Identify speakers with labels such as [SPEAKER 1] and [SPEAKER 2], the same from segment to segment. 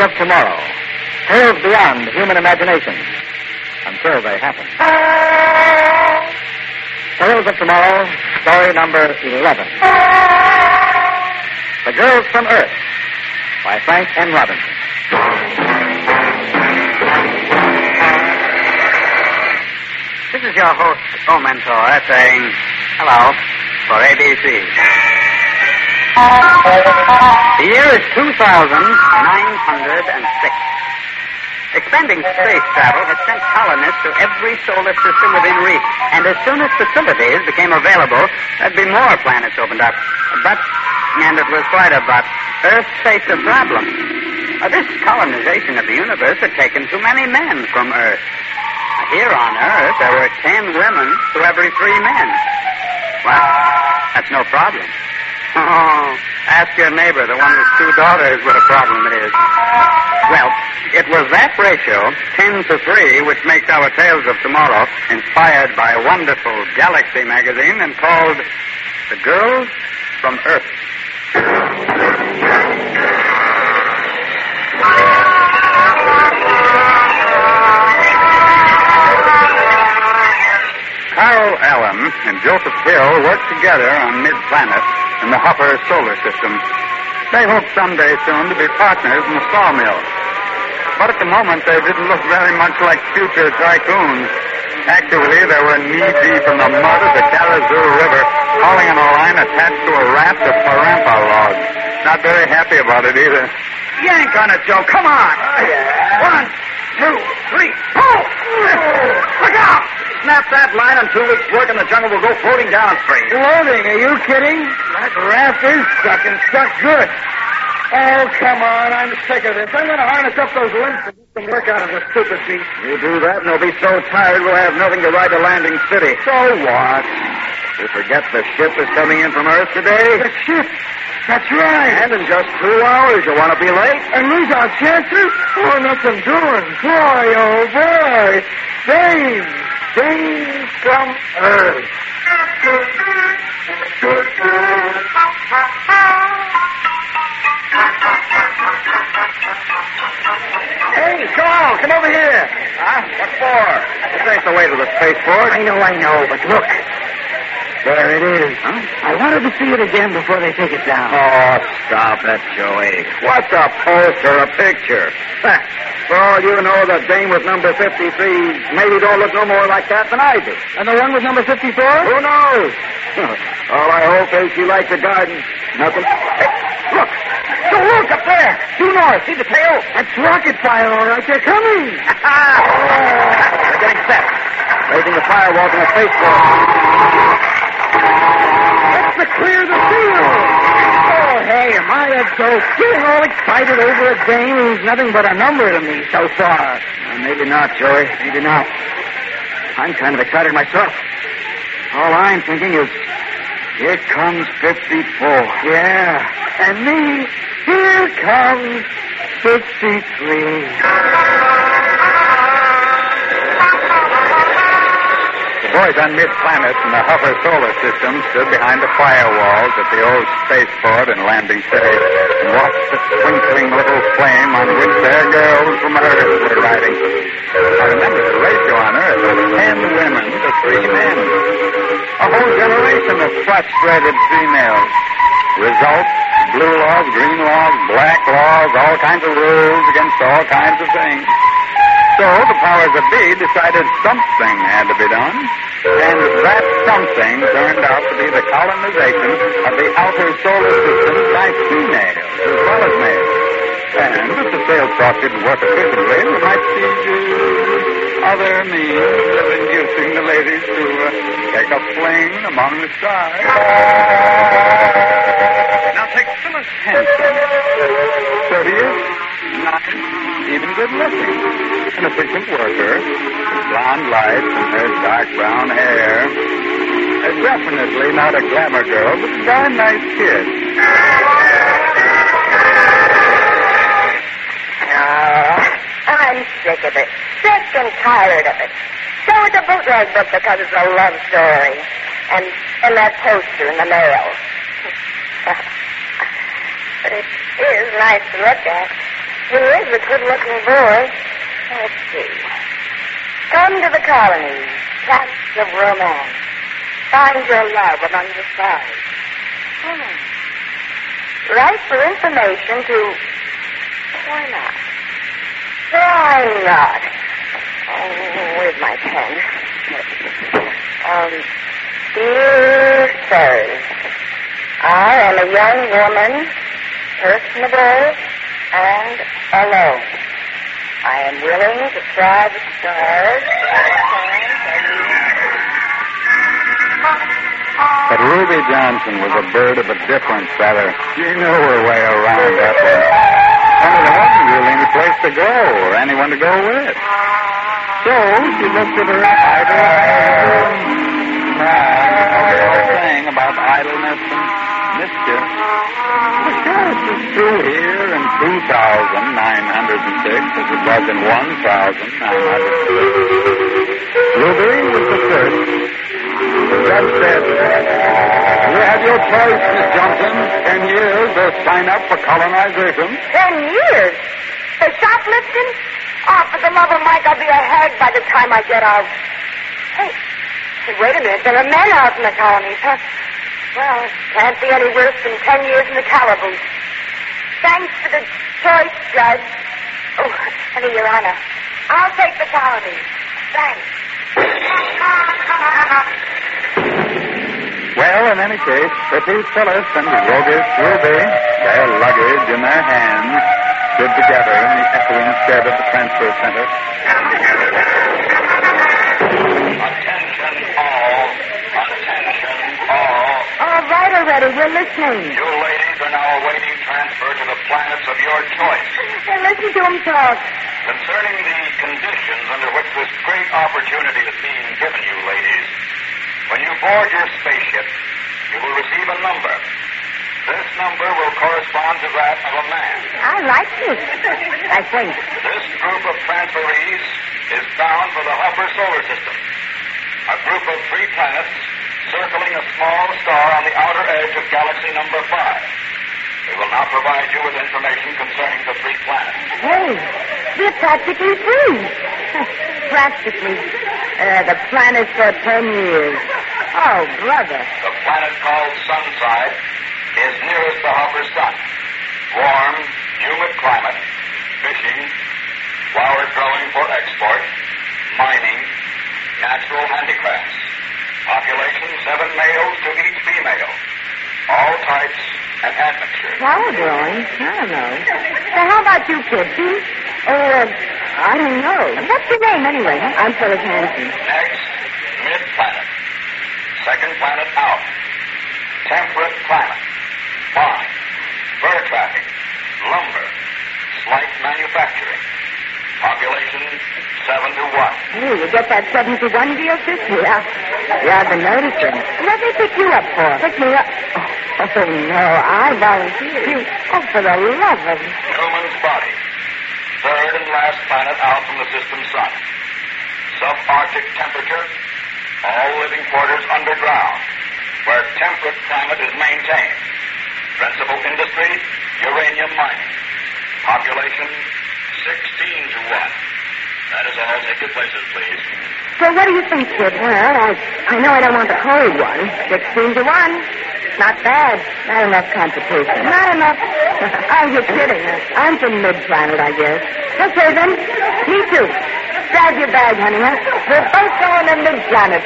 [SPEAKER 1] of Tomorrow. Tales beyond human imagination. Until they happen. Tales of Tomorrow, story number 11. The Girls from Earth, by Frank N. Robinson.
[SPEAKER 2] This is your host, O Mentor, saying hello for ABC. The year is 2906. Expanding space travel had sent colonists to every solar system within reach, and as soon as facilities became available, there'd be more planets opened up. But, and it was quite a but, Earth faced a problem. This colonization of the universe had taken too many men from Earth. Here on Earth, there were 10 women to every 3 men. Well, that's no problem. Oh, ask your neighbor, the one with 2 daughters, what a problem it is. Well, it was that ratio, 10 to 3, which makes our Tales of Tomorrow inspired by a wonderful Galaxy magazine and called The Girls from Earth. Carol Allen and Joseph Hill worked together on Mid-Planet in the Hopper solar system. They hoped someday soon to be partners in the sawmill. But at the moment, they didn't look very much like future tycoons. Actually, they were knee-deep in the mud of the Karazoo River, hauling on a line attached to a raft of parampa logs. Not very happy about it either. Yank on it, Joe. Come on. 1, 2, 3. Pull! Look out! Snap that line and 2 weeks' work in the jungle will go floating downstream.
[SPEAKER 3] Floating? Are you kidding? That raft is stuck and stuck good. Oh, come on. I'm sick of this. I'm going to harness up those limbs and get some work out of this stupid beast.
[SPEAKER 1] You do that and they'll be so tired we'll have nothing to ride to Landing City.
[SPEAKER 3] So what?
[SPEAKER 1] You forget the ship is coming in from Earth today?
[SPEAKER 3] The ship? That's right.
[SPEAKER 1] And in just 2 hours, you want to be late?
[SPEAKER 3] And lose our chances? Oh, nothing doing. Boy, oh, boy. Dave from Earth.
[SPEAKER 1] Hey, Carl, come over here. Huh? What for? This ain't the way to the spaceport.
[SPEAKER 3] I know, but look. There it is.
[SPEAKER 1] Huh?
[SPEAKER 3] I wanted to see it again before they take it down.
[SPEAKER 1] Oh, stop it, Joey. What's a post or a picture? For all you know, the dame with number 53 maybe don't look no more like that than I do.
[SPEAKER 3] And the one with number 54?
[SPEAKER 1] Who knows? All I hope is she likes the garden. Nothing. Hey, look. Look up there. Due north. See the tail?
[SPEAKER 3] That's rocket fire, all right. They're coming.
[SPEAKER 1] They're getting set. Raising the firewall from the spaceport.
[SPEAKER 3] That's to clear the field. Oh, hey, am I a dope? Getting all excited over a dame who's nothing but a number to me so far.
[SPEAKER 1] Maybe not, Joey. Maybe not. I'm kind of excited myself. All I'm thinking is, here comes 54.
[SPEAKER 3] Yeah, and me, here comes 53.
[SPEAKER 1] The boys on Mid-Planet in the Hopper solar system stood behind the firewalls at the old spaceport in Landing City and watched the twinkling little flame on which their girls from Earth were riding. I remember the ratio on Earth was 10 women to 3 men. A whole generation of flat-threaded females. Result, blue laws, green laws, black laws, all kinds of rules against all kinds of things. So the powers that be decided something had to be done, and that something turned out to be the colonization of the outer solar system by females as well as males. And if the sales talk didn't work efficiently, we might see other means of inducing the ladies to take a fling among the stars. Now take Phyllis Hanson. 30th, not even good looking. An efficient worker, with blonde lights and her dark brown hair. Definitely not a glamour girl, but a darn nice kid.
[SPEAKER 4] I'm sick of it. Sick and tired of it. So it's a bootleg book because it's a love story. And that poster in the mail. But it is nice to look at. He is a good-looking boy. Let's see. Come to the colony, plants of romance. Find your love among the stars. Write for information to... Why not? Why not? Oh, where's my pen? Dear Sirs, I am a young woman, personable and alone. I am willing to try the stars.
[SPEAKER 1] But Ruby Johnson was a bird of a different feather. She knew her way around that one. Only there wasn't really any place to go or anyone to go with. So she looked at her idle the old saying about idleness and mischief. But yes, it's true here in 2,906 as it was in 1,906. Ruby was the first. The judge said, you have your choice, Miss Johnson. 10 years or sign up for colonization.
[SPEAKER 4] 10 years? For shoplifting? Oh, for the love of Mike, I'll be a hag by the time I get out. Hey, wait a minute. There are men out in the colonies, huh? Well, can't be any worse than 10 years in the calaboose. Thanks for the choice, Judge. Oh, honey, Your Honor, I'll take the colony. Thanks.
[SPEAKER 1] Well, in any case, Pretty Phyllis and roguish Ruby, their luggage in their hands, stood together in the echoing shed of the transfer center.
[SPEAKER 5] Attention all. Attention all.
[SPEAKER 4] All right already. We're listening.
[SPEAKER 5] You ladies are now awaiting transfer to the planets of your choice.
[SPEAKER 4] Hey, listen to him talk.
[SPEAKER 5] Concerning the conditions under which this great opportunity is being given you, ladies, when you board your spaceship, you will receive a number. This number will correspond to that of a man.
[SPEAKER 4] I like this. I think.
[SPEAKER 5] This group of transferees is bound for the Hopper solar system, a group of 3 planets circling a small star on the outer edge of galaxy number 5. We will now provide you with information concerning the 3 planets.
[SPEAKER 4] Hey, we're practically free. Practically. The planet for 10 years. Oh, brother.
[SPEAKER 5] The planet called Sunside is nearest the Hopper sun. Warm, humid climate, fishing, flowers growing for export, mining, natural handicrafts. Population 7 males to each female. All types and admixtures.
[SPEAKER 4] Flower growing? I don't know. So how about you, kid? I don't know. What's your name, anyway? I'm Phyllis Hanson.
[SPEAKER 5] Next, mid-planet. Second planet out. Temperate climate. Farming. Fur trapping. Lumber. Slight manufacturing. Population 7 to 1.
[SPEAKER 4] Hey, you get that 7 to 1 deal, sis? Yeah, I've been noticing. What did they pick you up for? Pick me up? Oh, no, I volunteered. You, for the love of...
[SPEAKER 5] Newman's body. Third and last planet out from the system sun. Subarctic temperature. All living quarters underground, where temperate climate is maintained. Principal industry, uranium mining. Population 16 to 1. That is all. Take your places, please.
[SPEAKER 4] So what do you think, kid? Well, I know I don't want the cold one. 16 to 1. Not bad. Not enough competition. Not enough. Oh, you're kidding. I'm from mid-planet, I guess. Okay, then. Me too. Grab your bag, honey, huh? We're both going to mid-planet.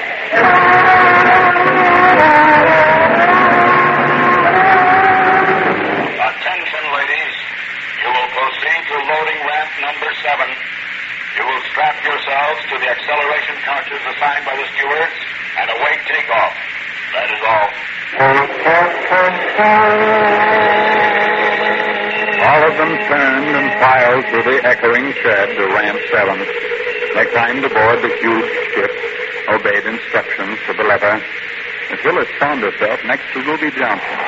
[SPEAKER 5] Attention, ladies. You will proceed to loading ramp number 7. You will strap yourselves to the acceleration counters assigned by the stewards and await takeoff. That is all.
[SPEAKER 1] All of them turned and filed through the echoing shed to ramp 7. They climbed aboard the huge ship, obeyed instructions to the letter, and Phyllis found herself next to Ruby Johnson.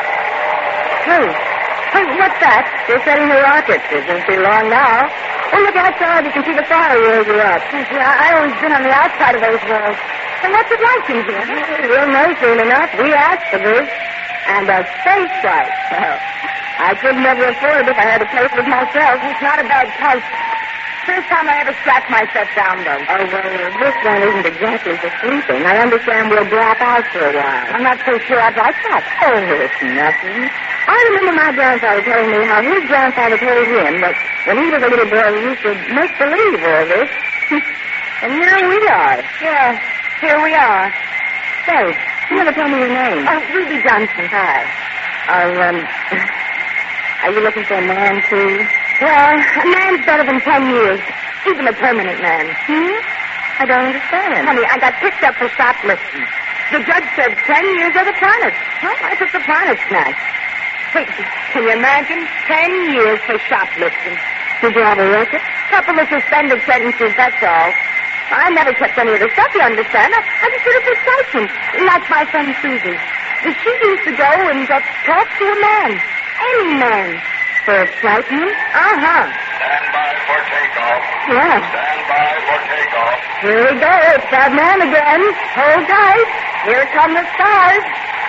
[SPEAKER 4] Hey, what's that? They're setting the rockets. It won't be long now. Oh, look outside. You can see the fire wheels are up. I always been on the outside of those walls. And what's it like in here? Real nice, soon enough. We asked for this. And a space flight. I couldn't ever afford it if I had to pay for it myself. It's not a bad price. First time I ever strapped myself down, though. Oh, well, this one isn't exactly for sleeping. I understand we'll drop out for a while. I'm not so sure I'd like that. Oh, it's nothing. I remember my grandfather telling me how his grandfather told him that when he was a little boy, he used to make believe all this. And here we are. Yeah, here we are. Say, you never told me your name. Oh, Ruby Johnson. Hi. Are you looking for a man, too? Well, a man's better than 10 years. Even a permanent man. I don't understand. Honey, I got picked up for shoplifting. The judge said 10 years of the planets. Well, I took the planets now. Wait, can you imagine? 10 years for shoplifting. Did you have a record? Couple of suspended sentences, that's all. I never kept any of the stuff, you understand. I just did it for excitement. Like my friend Susie. She used to go and talk to a man. Any man. For excitement? Uh-huh.
[SPEAKER 5] Stand by for takeoff.
[SPEAKER 4] Yeah.
[SPEAKER 5] Stand by for takeoff.
[SPEAKER 4] Here we go. It's that man again. Hold tight. Here come the stars.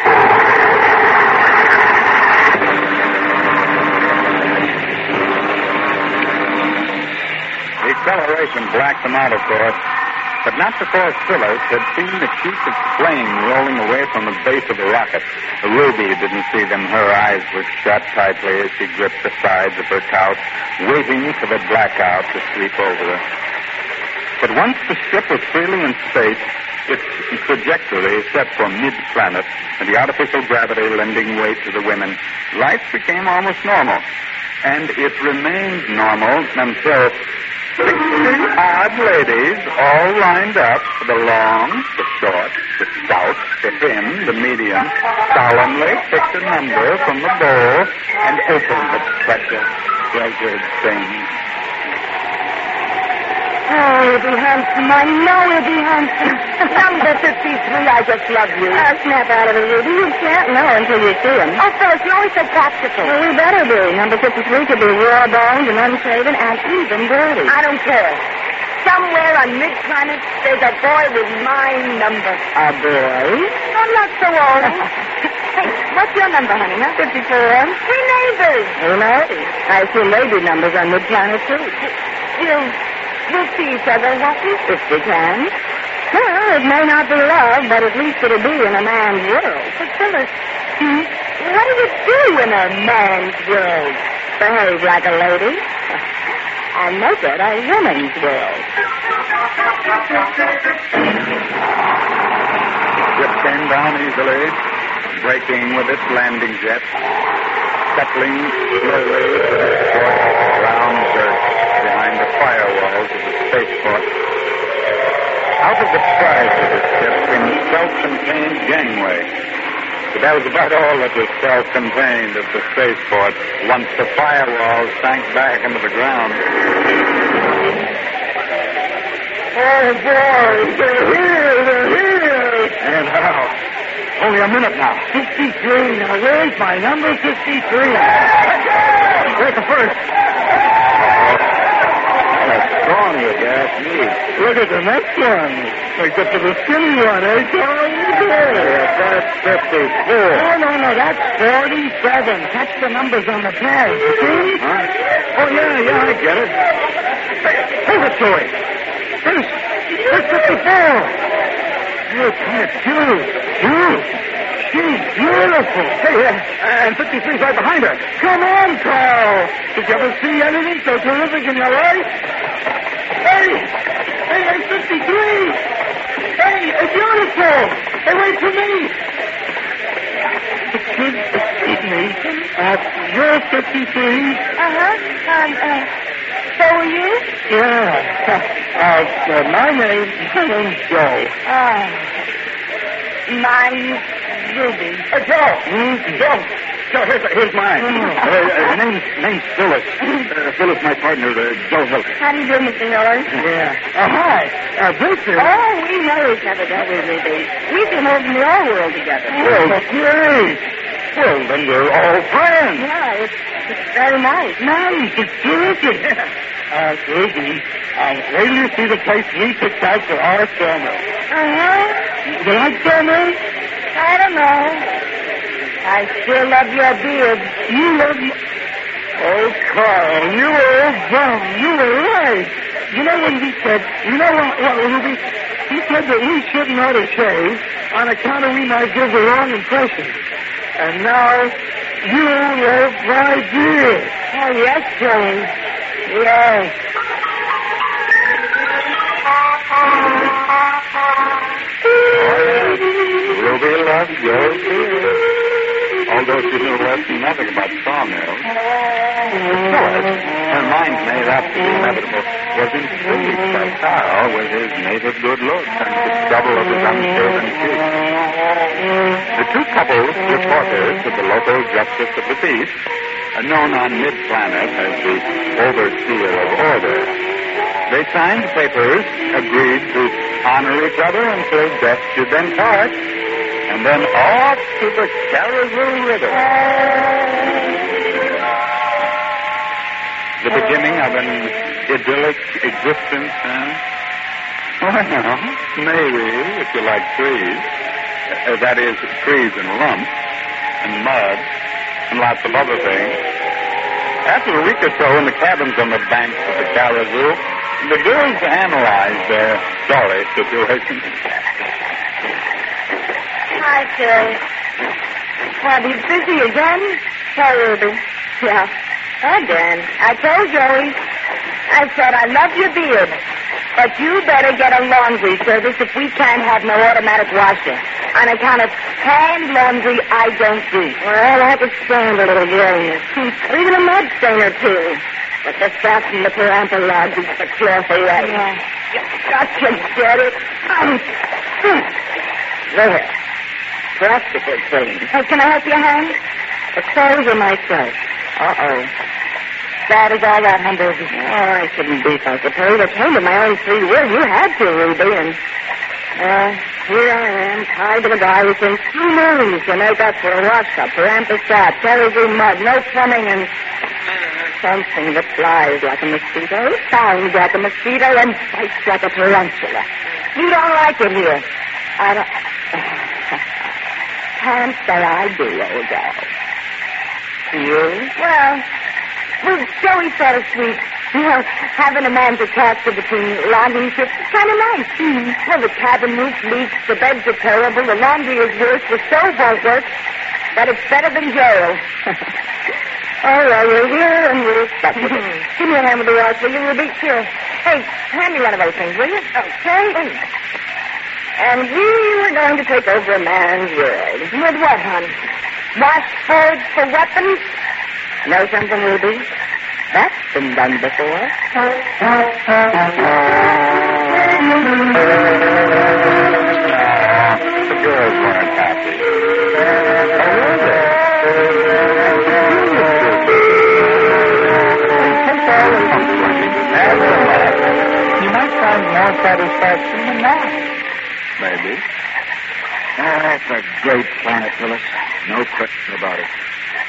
[SPEAKER 1] The acceleration blacked them out, of course, but not before Phyllis had seen the sheets of flame rolling away from the base of the rocket. Ruby didn't see them. Her eyes were shut tightly as she gripped the sides of her couch, waiting for the blackout to sweep over her. But once the ship was freely in space, its trajectory set for mid-planet, and the artificial gravity lending weight to the women, life became almost normal. And it remained normal until 60 odd ladies all lined up, the long, the short, the stout, the thin, the medium, solemnly picked a number from the bowl and opened the precious, treasured thing.
[SPEAKER 4] Oh, you'll be handsome. I know you'll be handsome. Number 53, I just love you. I'll snap out of it, Ruby. You can't know until you see him. Oh, Phyllis, you always so practical. Well, we better be. Number 53 could be raw-boned and unshaven and even dirty. I don't care. Somewhere on mid-planet, there's a boy with my number. A boy? I'm not so old. Hey, what's your number, honey, huh? 54. We're neighbors. Who knows? I assume they do numbers on mid-planet, too. We'll see each other, won't we? If we can. Well, it may not be love, but at least it'll be in a man's world. But, Phyllis, what do you do in a man's world? Behave like a lady? And make it a woman's world.
[SPEAKER 1] Ship came down easily, braking with its landing jet, settling slowly to the scorched brown dirt behind the firewalls of the spaceport. Out of the sides of the ship came a self-contained gangway. But that was about all that was self-contained at the spaceport once the firewalls sank back into the ground.
[SPEAKER 3] Oh, boy, they're here.
[SPEAKER 1] And how? Only a minute now.
[SPEAKER 3] 53. Now, where's my number 53? Where's the first?
[SPEAKER 1] Strong, you gas me.
[SPEAKER 3] Look at the next one. Except for the skinny one, eh, Charlie?
[SPEAKER 1] That's 54.
[SPEAKER 3] No, that's 47. Catch the numbers on the pad, you see?
[SPEAKER 1] Huh? Oh, yeah, I get it.
[SPEAKER 3] Hold it to it. There's 54. You're kind of cute. She's beautiful.
[SPEAKER 1] Hey, and 53's right behind her.
[SPEAKER 3] Come on, Carl. Did you ever see anything so terrific in your life? Hey, 53. Hey, beautiful. Hey, wait for me. Excuse me. You're 53?
[SPEAKER 4] Uh-huh. So are you?
[SPEAKER 3] Yeah. My name's Joe.
[SPEAKER 4] Mine's Ruby.
[SPEAKER 3] Joe.
[SPEAKER 1] Joe, here's mine. Name's Phyllis. Phyllis, my partner, Joe Hilton.
[SPEAKER 4] How do you do, Mr. Miller?
[SPEAKER 3] Yeah. Hi. This is...
[SPEAKER 4] Oh, we know each other, don't we, Ruby? We've been over in the old world together.
[SPEAKER 3] Oh, great. Well, then we're all friends.
[SPEAKER 4] Yeah, it's very nice.
[SPEAKER 3] Nice. It's terrific. Ruby, wait till you see the place we picked out for our summer.
[SPEAKER 4] Uh-huh.
[SPEAKER 3] You like summer?
[SPEAKER 4] I don't know. I still love your beard.
[SPEAKER 3] You love me. Oh, Carl, you old bum. You were right. You know what he said? You know what, Ruby? He said that we shouldn't ought to shave on account of we might give the wrong impression. And now, you love my beard.
[SPEAKER 4] Oh, yes, Joey.
[SPEAKER 3] Yes.
[SPEAKER 1] Ruby loves your beard. Although she knew less than nothing about sawmills. Phyllis, her mind made up to the inevitable, was intrigued by Carl with his native good looks and the stubble of his unshaven cheeks. The two couples reporters to the local justice of the peace, known on mid-planet as the overseer of order. They signed papers, agreed to honor each other until death should them part, and then off to the Caribou River. The beginning of an idyllic existence, huh? Well, maybe, if you like trees. That is, trees and lumps, and mud, and lots of other things. After a week or so in the cabins on the banks of the Caribou, the girls analyzed their sorry situation.
[SPEAKER 4] Hi, Phil. Are you busy again? Hi, Ruby. Yeah. Again. I told Joey. I said I love your beard. But you better get a laundry service if we can't have no automatic washer. On account of hand laundry, I don't do. Well, I could stand a little grayness. Even a mud stain or two. But the stuff from the parental log is the cloth away. Yeah. You've got to get it out. There. Practical thing. Hey, can I help you, Hank? The clothes are myself. Uh-oh. That is all that, Humboldt. Oh, I shouldn't be so superior. It came to my own free will. You had to, Ruby, and... here I am, tied to the guy who thinks 2 moons to make up for a wash-up, for ampersat, caribou mud, no plumbing, and... something that flies like a mosquito, sounds like a mosquito, and bites like a tarantula. You don't like it here. I don't... Can't say I do, old girl. You? Well, Joey thought it sweet. You know, having a man to talk to between logging trips is kind of nice. Mm-hmm. Well, the cabin roof leaks, the beds are terrible, the laundry is worse, the stove won't work, but it's better than jail. Oh, well, you're here and we'll stop with it. Give me a hand with the wash, will you, Ruby? Sure. Hey, hand me one of those things, will you? Okay. And we were going to take over a man's world. With what, hon? Wash fords for weapons? Know something, Ruby? That's been done before.
[SPEAKER 1] The girls weren't happy. You might find more satisfaction than that. Maybe. Oh, that's a great planet, Phyllis. No question about it.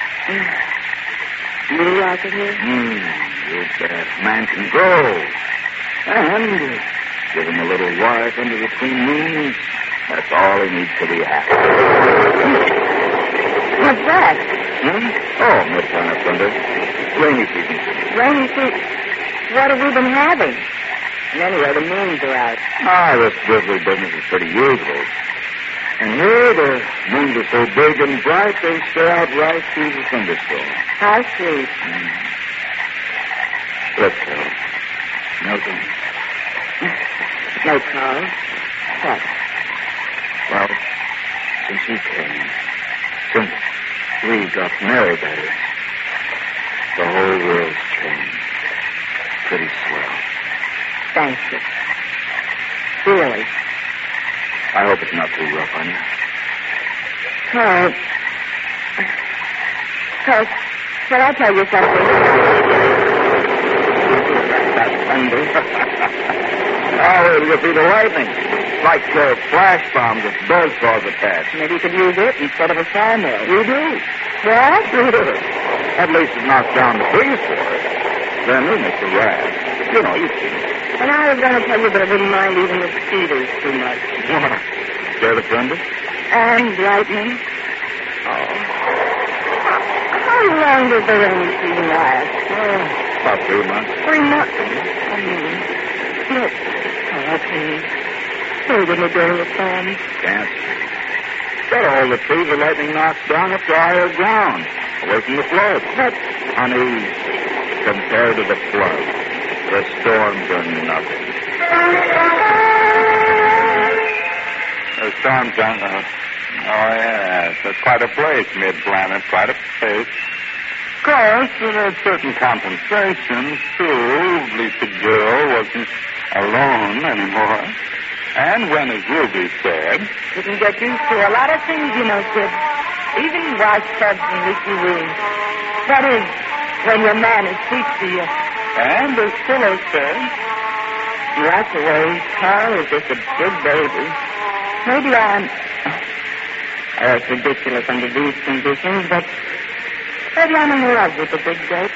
[SPEAKER 4] You like it here?
[SPEAKER 1] You bet. Man can grow. And give him a little wife under the 2 moons. That's all he needs to be happy.
[SPEAKER 4] What's that?
[SPEAKER 1] Oh, mid-planet thunder. Rainy season.
[SPEAKER 4] Rainy season? What have we been having? And anyway, the moons are out.
[SPEAKER 1] This drizzly business is pretty usual. And here, the moons are so big and bright, they stay out right through the thunderstorm.
[SPEAKER 4] How sweet.
[SPEAKER 1] Look, Carl. Nothing.
[SPEAKER 4] No, Carl. What?
[SPEAKER 1] Well, since you came, since we got married, that is, the whole world's changed. Pretty swell.
[SPEAKER 4] Thank you. Really?
[SPEAKER 1] I hope it's not too rough on you.
[SPEAKER 4] Carl. Carl, shall I tell you something?
[SPEAKER 1] That's thunder. It'll be the lightning. Like flash bombs that buzzsaws attach.
[SPEAKER 4] Maybe you could use it instead of a sawmill.
[SPEAKER 1] You do?
[SPEAKER 4] What?
[SPEAKER 1] At least it knocks down the trees for us. Then we make the raft. You know, you've seen it.
[SPEAKER 4] And I was going to tell you that I wouldn't mind even the cedars too much.
[SPEAKER 1] What? Scared of thunder?
[SPEAKER 4] And lightning. Oh. How long did the rainy season last?
[SPEAKER 3] About 3 months.
[SPEAKER 4] 3 months. Look. Oh, please. We're going to go to the farm.
[SPEAKER 3] Can't. Got all the trees the lightning knocks down up to higher ground, away from the flood.
[SPEAKER 4] But,
[SPEAKER 3] Honey, compared to the flood, the storms are nothing. The storms aren't... Oh, yes. That's quite a place, mid-planet. Quite a place. Of course, with a certain compensation, too. At least the girl wasn't alone anymore. And when, as Ruby said...
[SPEAKER 4] you can get used to a lot of things, you know, kid. Even washtubs and leaky rooms. That is, when your man is sweet to you.
[SPEAKER 3] And as Phyllis said...
[SPEAKER 4] That's the way. Carl is just a big baby. Maybe I'm... Oh, it's ridiculous under these conditions, but maybe I'm in love with the big baby.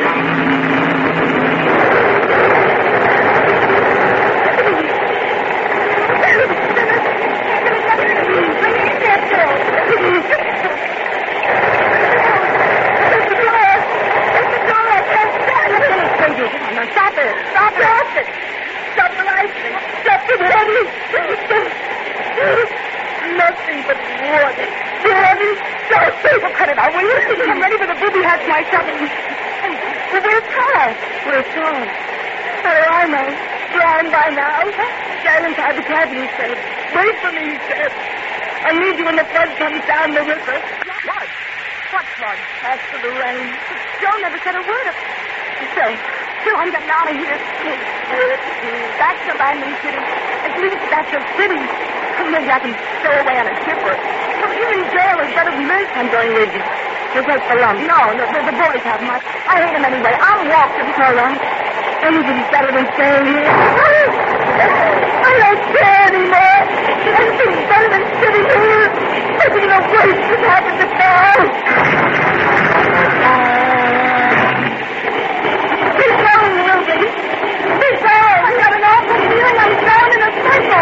[SPEAKER 4] Stop it. Stop it. Stop the lightning. Stop the lightning. Nothing but water. Water. Stop it. Well, cut it out, will you? I'm ready for the booby hatch myself. Well, where's Carl? Where's Carl? How do I know? Drowned by now. Down inside the cabin, he said. Wait for me, he said. I'll need you when the flood comes down the river. What? What flood? After the rain. Joe never said a word of it. Say, Joe, I'm getting out of here. Back to Landing City. At least that's a city. Maybe I can stow away on a shipper. But you in jail is better than this. I'm going with you. You'll take the lump. No, the boys have much. I hate them anyway. I'm walking. All right. Anything's better than staying here. I don't care anymore. Anything's better than sitting here. Taking the worst that happened to Carl. He's going, Ruby. He's going. I've got an awful feeling I'm going in a circle.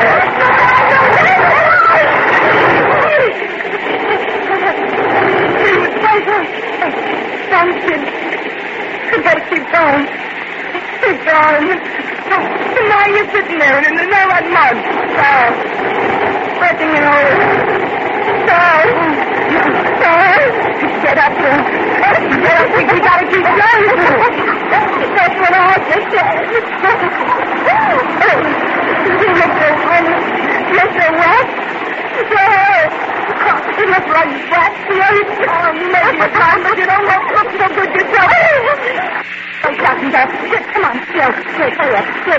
[SPEAKER 4] Don't, kid. You better keep going. Keep going. And now you're sitting there in all that mud. Breaking your hole. Get up there. Get up. We gotta keep going. That's what I just said. You're so wet. You look like that. Maybe a time, but you don't look so good yourself. Oh, Captain Duff. Come on. Quick, hurry up. Quick.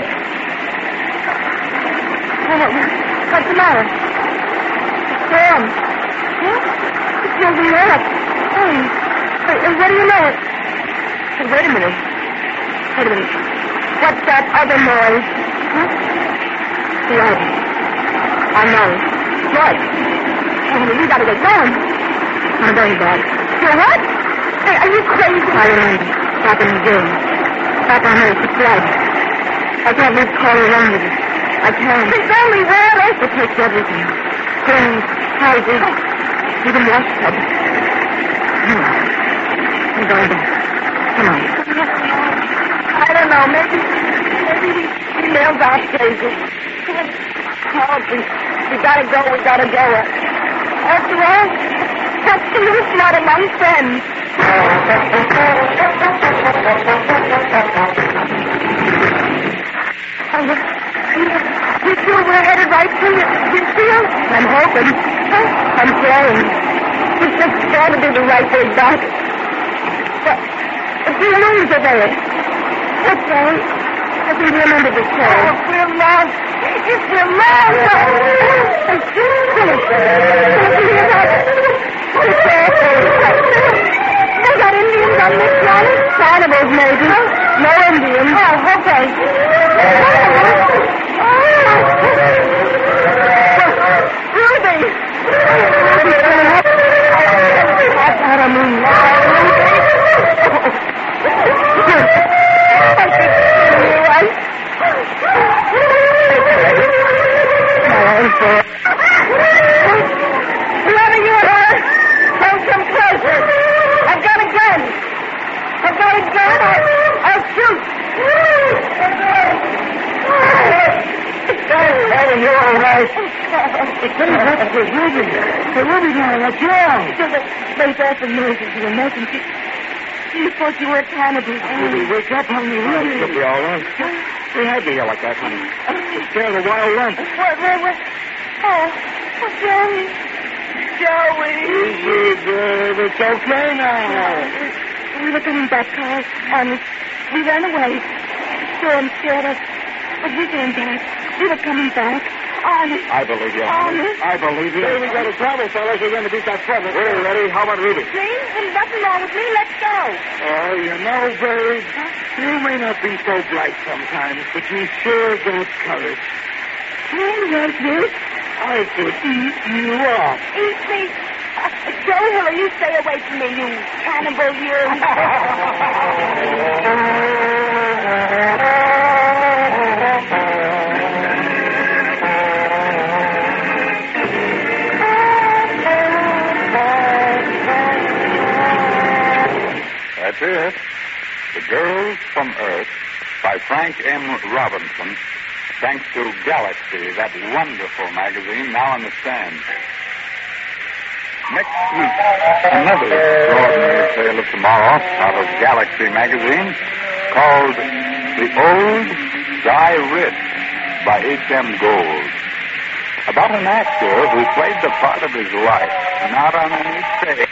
[SPEAKER 4] What's the matter? Sam. It's moving up. What do you know? Wait a minute. What's that other noise? Blood. I know. Blood. We gotta get going. I'm going back. You're what? Hey, are you crazy? I remember. Back in the game. Back on Earth, it's blood. I can't leave Carl alone with it. I can't. It's only water. It takes everything. Things, houses, even washtub. Come on. I'm going back. Come on. I don't know. Maybe these females are crazy. Oh, we gotta go. After all, that's the use not among friends. You sure we're headed right to Pittsfield? I'm hoping. I'm praying. It's just got to be the right way back. But the moons are there. That's right. I can remember the story. Oh, if we're lost. If we're lost. They got Indians on this one? Cannibals, maybe. No Indians. Oh, okay. Ruby! I've got a moon. Whoever you are, don't come closer. I've got
[SPEAKER 3] That's the Ruby. The Ruby now, what's wrong?
[SPEAKER 4] They both the noises you were making. She thought you were a cannibal.
[SPEAKER 3] Ruby, wake up, honey. Ruby.
[SPEAKER 1] It'll be all right. We had to yell like that, honey. To scare the wild lamp.
[SPEAKER 4] What? Oh, Joey. Joey.
[SPEAKER 3] Easy, babe. It's okay now.
[SPEAKER 4] We were coming back, Carl. Honest. We ran away. Storm scared us. But we came back. We were coming back. Honest.
[SPEAKER 1] I believe you, honey.
[SPEAKER 4] Honest.
[SPEAKER 1] I believe you.
[SPEAKER 3] Hey, we got a problem, fellas. We're going to beat that trouble.
[SPEAKER 1] We're ready. How about Ruby?
[SPEAKER 4] See? There's nothing wrong with me. Let's go.
[SPEAKER 3] Oh, you know, babe, you may not be so bright sometimes, but you sure got courage. All right, miss. I could eat you up.
[SPEAKER 4] Eat me. Joe Hiller, you stay away from me, you cannibal, you.
[SPEAKER 1] That's it. The Girls from Earth by Frank M. Robinson. Thanks to Galaxy, that wonderful magazine now on the stand. Next week, another extraordinary tale of tomorrow out of Galaxy magazine called The Old Die Rich by H.M. Gold. About an actor who played the part of his life, not on any stage.